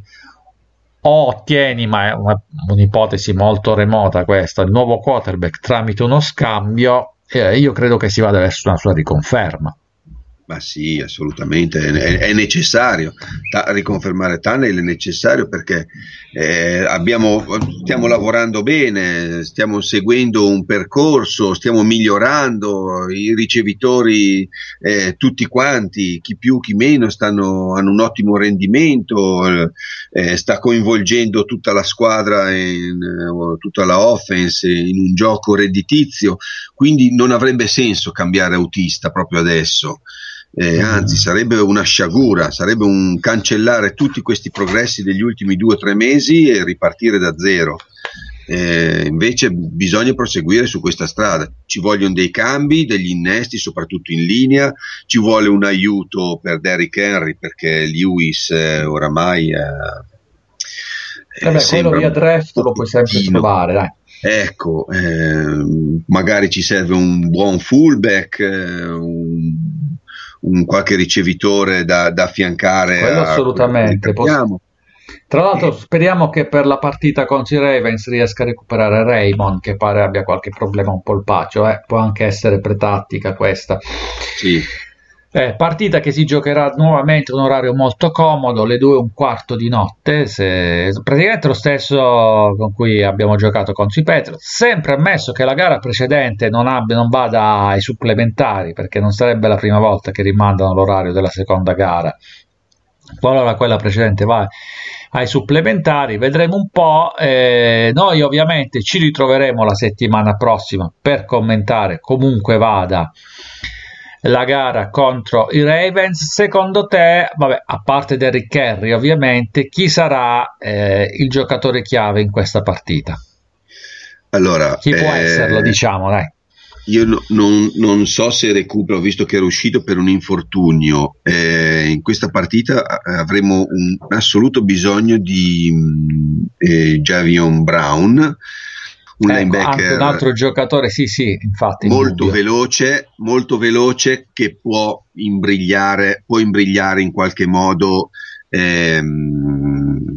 B: o ottieni, ma è una, un'ipotesi molto remota questa, il nuovo quarterback tramite uno scambio, eh, io credo che si vada verso una sua riconferma.
C: Ma sì, assolutamente, è, è necessario Ta- riconfermare Tunnel, è necessario perché eh, abbiamo, stiamo lavorando bene, stiamo seguendo un percorso, stiamo migliorando, i ricevitori eh, tutti quanti, chi più chi meno, stanno, hanno un ottimo rendimento, eh, sta coinvolgendo tutta la squadra, in, eh, tutta la offense in un gioco redditizio, quindi non avrebbe senso cambiare autista proprio adesso. Eh, anzi sarebbe una sciagura, sarebbe un cancellare tutti questi progressi degli ultimi due o tre mesi e ripartire da zero. Eh, invece bisogna proseguire su questa strada, ci vogliono dei cambi, degli innesti soprattutto in linea, ci vuole un aiuto per Derrick Henry perché Lewis eh, oramai eh,
B: Vabbè,
C: eh,
B: quello via draft lo puoi sempre trovare, dai.
C: Ecco, eh, magari ci serve un buon fullback, eh, un un qualche ricevitore da, da affiancare.
B: Quello assolutamente.
C: Poss-
B: Tra l'altro speriamo che per la partita contro i Ravens riesca a recuperare Raymond, che pare abbia qualche problema un polpaccio, eh? Può anche essere pretattica questa.
C: Sì.
B: Eh, partita che si giocherà nuovamente un orario molto comodo, le due e un quarto di notte, se, praticamente lo stesso con cui abbiamo giocato contro i Patriots, sempre ammesso che la gara precedente non, abbia, non vada ai supplementari, perché non sarebbe la prima volta che rimandano l'orario della seconda gara. Qualora quella precedente va ai supplementari, vedremo un po'. Eh, noi ovviamente ci ritroveremo la settimana prossima per commentare comunque vada la gara contro i Ravens. Secondo te, vabbè, a parte Derrick Henry ovviamente, chi sarà eh, il giocatore chiave in questa partita?
C: Allora,
B: chi può
C: eh,
B: esserlo, diciamo, dai.
C: Io no, non, non so se recupero, visto che era uscito per un infortunio. Eh, in questa partita avremo un assoluto bisogno di eh, Javion Brown, un
B: ecco,
C: linebacker,
B: anche un altro giocatore, sì sì, infatti,
C: molto veloce, molto veloce, che può imbrigliare, può imbrigliare in qualche modo ehm,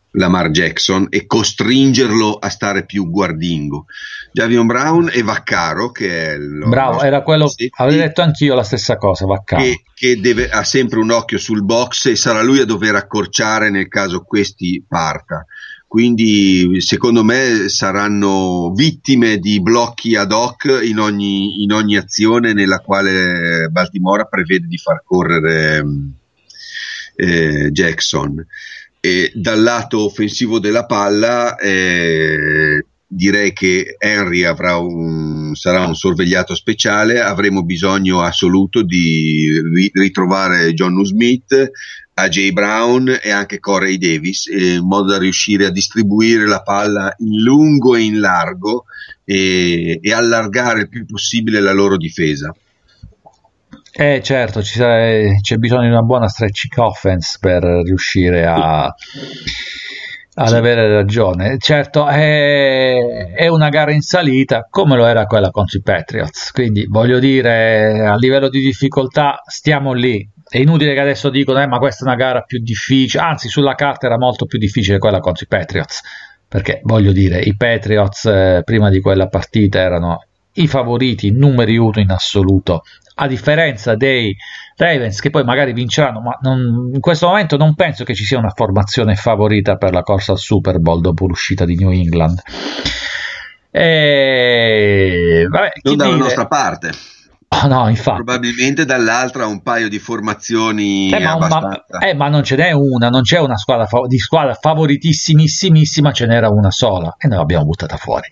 C: Lamar Jackson e costringerlo a stare più guardingo. Javion Brown e Vaccaro, che è il
B: bravo, era quello, avevo detto anch'io la stessa cosa, Vaccaro,
C: che, che deve, ha sempre un occhio sul box e sarà lui a dover accorciare nel caso questi parta. Quindi secondo me saranno vittime di blocchi ad hoc in ogni, in ogni azione nella quale Baltimora prevede di far correre eh, Jackson. E dal lato offensivo della palla eh, direi che Henry avrà un, sarà un sorvegliato speciale, avremo bisogno assoluto di ri- ritrovare Jonnu Smith, A J Brown e anche Corey Davis, eh, in modo da riuscire a distribuire la palla in lungo e in largo e, e allargare il più possibile la loro difesa.
B: Eh certo, ci sarà, c'è bisogno di una buona stretching offense per riuscire a, ad sì. avere ragione. Certo, è, è una gara in salita come lo era quella contro i Patriots, quindi voglio dire, a livello di difficoltà stiamo lì. È inutile che adesso dicono eh, ma questa è una gara più difficile, anzi sulla carta era molto più difficile quella contro i Patriots, perché voglio dire, i Patriots eh, prima di quella partita erano i favoriti numeri uno in assoluto, a differenza dei Ravens che poi magari vinceranno, ma non, in questo momento non penso che ci sia una formazione favorita per la corsa al Super Bowl dopo l'uscita di New England. E, vabbè,
C: non dalla
B: dire...
C: nostra parte.
B: Oh, no, infatti.
C: Probabilmente dall'altra un paio di formazioni
B: eh, ma,
C: abbastanza...
B: ma, eh, ma non ce n'è una, non c'è una squadra fa- di squadra favoritissimissima, ce n'era una sola e noi l'abbiamo buttata fuori.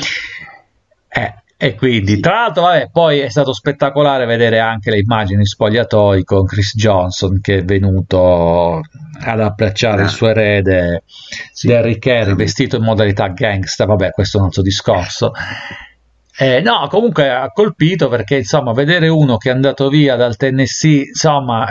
B: Eh, e quindi, sì. Tra l'altro, vabbè, poi è stato spettacolare vedere anche le immagini spogliatoi con Chris Johnson che è venuto ad abbracciare ah. il suo erede, sì. Derrick Henry, vestito in modalità gangsta. Vabbè, questo è un altro discorso. Eh, no, comunque ha colpito perché insomma vedere uno che è andato via dal Tennessee, insomma,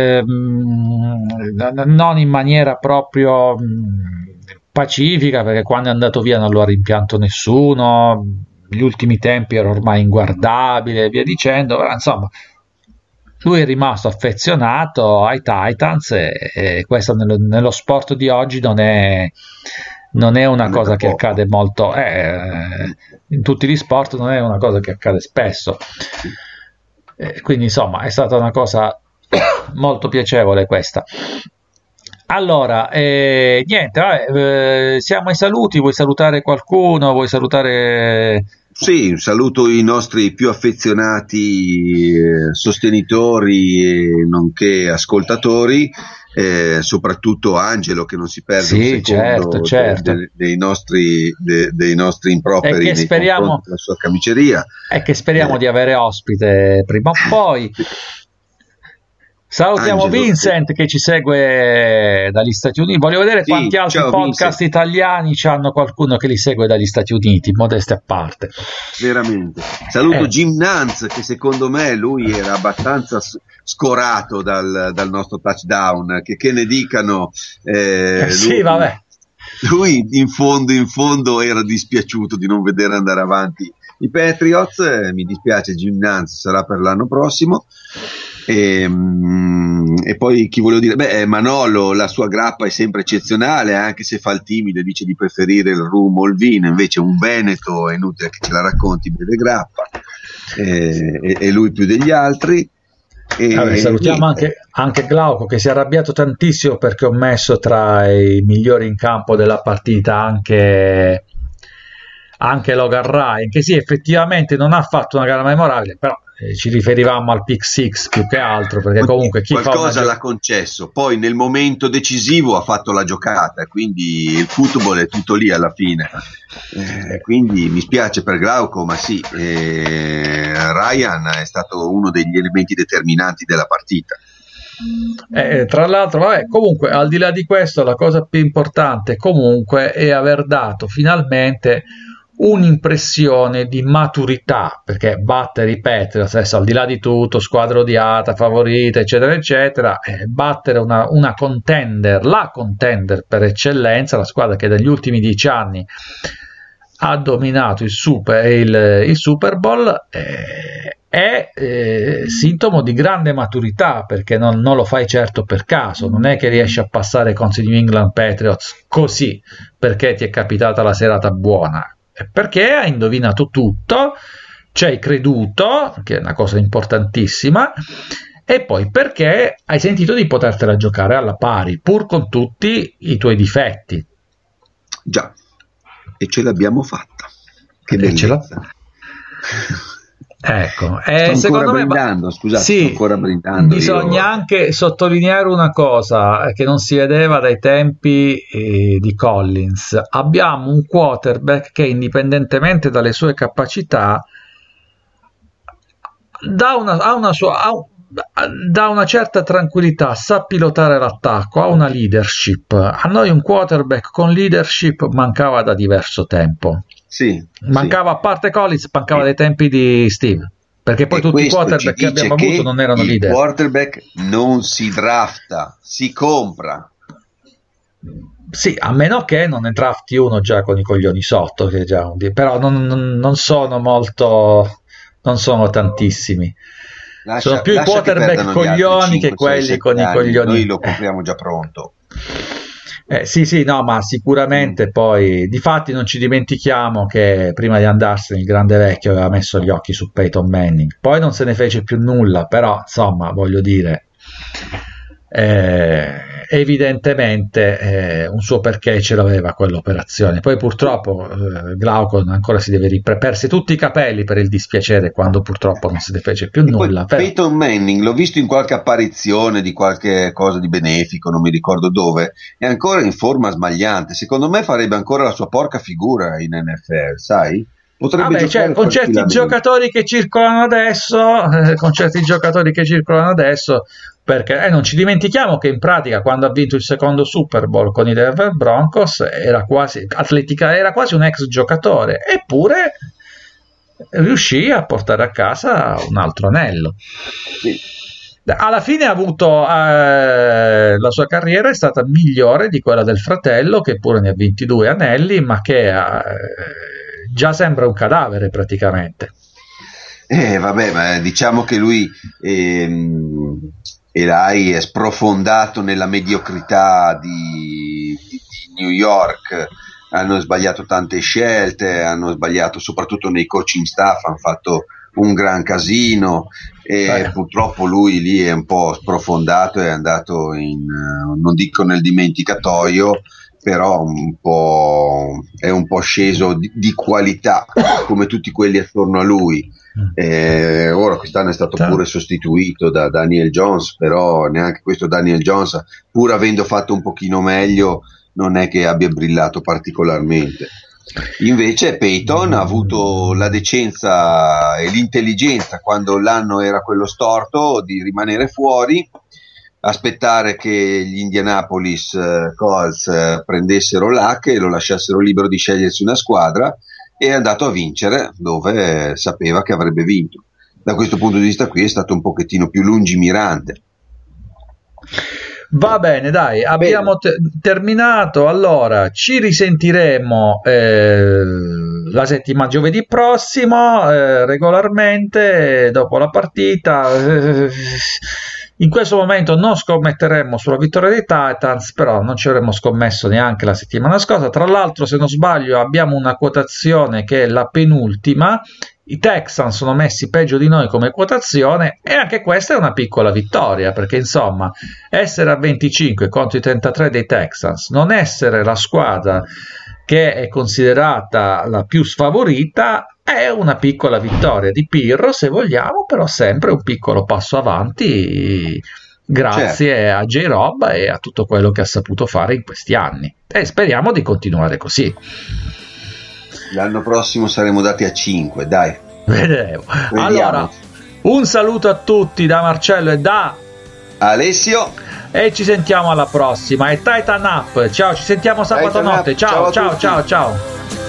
B: ehm, non in maniera proprio mh, pacifica, perché quando è andato via non lo ha rimpianto nessuno, gli ultimi tempi era ormai inguardabile e via dicendo, però insomma lui è rimasto affezionato ai Titans e, e questo nello, nello sport di oggi non è non è una non cosa è che poco. accade molto eh, in tutti gli sport, non è una cosa che accade spesso, eh, quindi insomma è stata una cosa molto piacevole questa. Allora eh, niente, vabbè, eh, siamo ai saluti, vuoi salutare qualcuno, vuoi salutare...
C: Sì, saluto i nostri più affezionati eh, sostenitori e nonché ascoltatori, eh, soprattutto Angelo che non si perde
B: sì,
C: un secondo
B: certo, certo.
C: De, de, dei, nostri, de, dei nostri improperi nei
B: speriamo,
C: confronti della sua camiceria.
B: E che speriamo
C: eh.
B: di avere ospite prima o poi. Salutiamo Angelo, Vincent sì. che ci segue dagli Stati Uniti. Voglio vedere sì, quanti altri podcast Vincent. italiani hanno qualcuno che li segue dagli Stati Uniti, modeste a parte.
C: Veramente. Saluto
B: eh.
C: Jim Nantz che secondo me lui era abbastanza scorato dal, dal nostro touchdown, che, che ne dicano. Eh,
B: eh, sì,
C: lui,
B: vabbè.
C: Lui in fondo, in fondo era dispiaciuto di non vedere andare avanti i Patriots. Eh, mi dispiace, Jim Nantz sarà per l'anno prossimo. E, e poi chi volevo dire? Beh, Manolo, la sua grappa è sempre eccezionale, anche se fa il timido e dice di preferire il rum o il vino, invece un veneto è inutile che ce la racconti, beve grappa, e, e, e lui più degli altri. E,
B: Vabbè, salutiamo anche, anche Glauco che si è arrabbiato tantissimo perché ho messo tra i migliori in campo della partita anche, anche Logan Ryan, che sì, effettivamente non ha fatto una gara memorabile, però ci riferivamo al pick six più che altro, perché comunque chi
C: qualcosa
B: fa
C: l'ha concesso, poi nel momento decisivo ha fatto la giocata, quindi il football è tutto lì alla fine, eh, quindi mi spiace per Glauco, ma sì, eh, Ryan è stato uno degli elementi determinanti della partita.
B: Eh, tra l'altro, vabbè, comunque al di là di questo la cosa più importante comunque è aver dato finalmente un'impressione di maturità, perché battere i Patriots adesso al di là di tutto, squadra odiata, favorita eccetera eccetera, eh, battere una, una contender, la contender per eccellenza, la squadra che negli ultimi dieci anni ha dominato il Super, il, il Super Bowl, eh, è eh, sintomo di grande maturità, perché non, non lo fai certo per caso, non è che riesci a passare contro i New England Patriots così perché ti è capitata la serata buona, è perché hai indovinato tutto, ci hai creduto, che è una cosa importantissima, e poi perché hai sentito di potertela giocare alla pari pur con tutti i tuoi difetti.
C: Già, e ce l'abbiamo fatta, che
B: E ce la-
C: bellezza.
B: Ecco,
C: Sto
B: eh,
C: ancora
B: secondo me
C: brindando, scusate,
B: sì,
C: sto ancora brindando
B: bisogna
C: io.
B: anche sottolineare una cosa eh, che non si vedeva dai tempi eh, di Collins. Abbiamo un quarterback che, indipendentemente dalle sue capacità, dà una, ha una sua, ha un- dà una certa tranquillità, sa pilotare l'attacco, ha una leadership. A noi un quarterback con leadership mancava da diverso tempo.
C: Sì,
B: Mancava, a parte Collins, mancava
C: E-
B: dai tempi di Steve, perché poi
C: E
B: tutti i
C: questo
B: quarterback
C: ci
B: che
C: dice
B: abbiamo
C: che
B: avuto non erano
C: il
B: leader.
C: quarterback non si drafta, si compra.
B: Sì, a meno che non ne drafti uno già con i coglioni sotto, che è già un di- però non, non- non sono molto, non sono tantissimi. Sono
C: Lascia,
B: più i
C: lascia che
B: quarterback
C: perdano gli altri
B: coglioni che
C: cinque, sei,
B: quelli
C: sette
B: con i
C: anni.
B: coglioni.
C: Noi lo
B: Eh.
C: compriamo già pronto.
B: Eh, sì, sì, no, ma sicuramente poi, difatti non ci dimentichiamo che prima di andarsene il grande vecchio aveva messo gli occhi su Peyton Manning, poi non se ne fece più nulla, però insomma, voglio dire, eh, evidentemente eh, un suo perché ce l'aveva quell'operazione. Poi purtroppo eh, Glaucon ancora si deve ripre- perse tutti i capelli per il dispiacere quando purtroppo non se ne fece più
C: E
B: nulla.
C: poi
B: Però,
C: Peyton Manning l'ho visto in qualche apparizione di qualche cosa di benefico, non mi ricordo dove, è ancora in forma smagliante. Secondo me farebbe ancora la sua porca figura in N F L, sai? Potrebbe
B: vabbè, cioè,
C: giocare
B: con certi
C: tranquillamente.
B: giocatori che circolano adesso, eh, con certi giocatori che circolano adesso, perché eh, non ci dimentichiamo che in pratica quando ha vinto il secondo Super Bowl con i Denver Broncos era quasi atletica, era quasi un ex giocatore, eppure riuscì a portare a casa un altro anello.
C: Sì.
B: Alla fine ha avuto eh, la sua carriera è stata migliore di quella del fratello, che pure ne ha ventidue anelli, ma che ha, eh, già sembra un cadavere praticamente.
C: Eh, vabbè, ma diciamo che lui ehm, Eli è sprofondato nella mediocrità di, di, di New York. Hanno sbagliato tante scelte, hanno sbagliato soprattutto nei coaching staff, hanno fatto un gran casino e
B: Eh.
C: purtroppo lui lì è un po' sprofondato, è andato in, eh, non dico nel dimenticatoio, però un po', è un po' sceso di, di qualità come tutti quelli attorno a lui. Eh, ora quest'anno è stato pure sostituito da Daniel Jones, però neanche questo Daniel Jones, pur avendo fatto un pochino meglio, non è che abbia brillato particolarmente. Invece Peyton ha avuto la decenza e l'intelligenza, quando l'anno era quello storto, di rimanere fuori, aspettare che gli Indianapolis eh, Colts eh, prendessero l'H e lo lasciassero libero di scegliersi una squadra, e è andato a vincere dove sapeva che avrebbe vinto. Da questo punto di vista qui è stato un pochettino più lungimirante.
B: Va bene, dai, abbiamo te- terminato. Allora, ci risentiremo eh, la settimana giovedì prossimo, eh, regolarmente dopo la partita. Eh, in questo momento non scommetteremo sulla vittoria dei Titans, però non ci avremmo scommesso neanche la settimana scorsa. Tra l'altro, se non sbaglio, abbiamo una quotazione che è la penultima. I Texans sono messi peggio di noi come quotazione, e anche questa è una piccola vittoria, perché insomma essere a venticinque contro i trentatré dei Texans, non essere la squadra che è considerata la più sfavorita, è una piccola vittoria di Pirro, se vogliamo, però sempre un piccolo passo avanti grazie certo. a J-Rob e a tutto quello che ha saputo fare in questi anni, e speriamo di continuare così.
C: L'anno prossimo saremo dati a cinque, dai.
B: Vedremo. Allora, un saluto a tutti da Marcello e da
C: Alessio,
B: e ci sentiamo alla prossima. E Titan Up, ciao, ci sentiamo sabato
C: Titan
B: notte.
C: Up.
B: Ciao,
C: Ciao
B: ciao, ciao, ciao.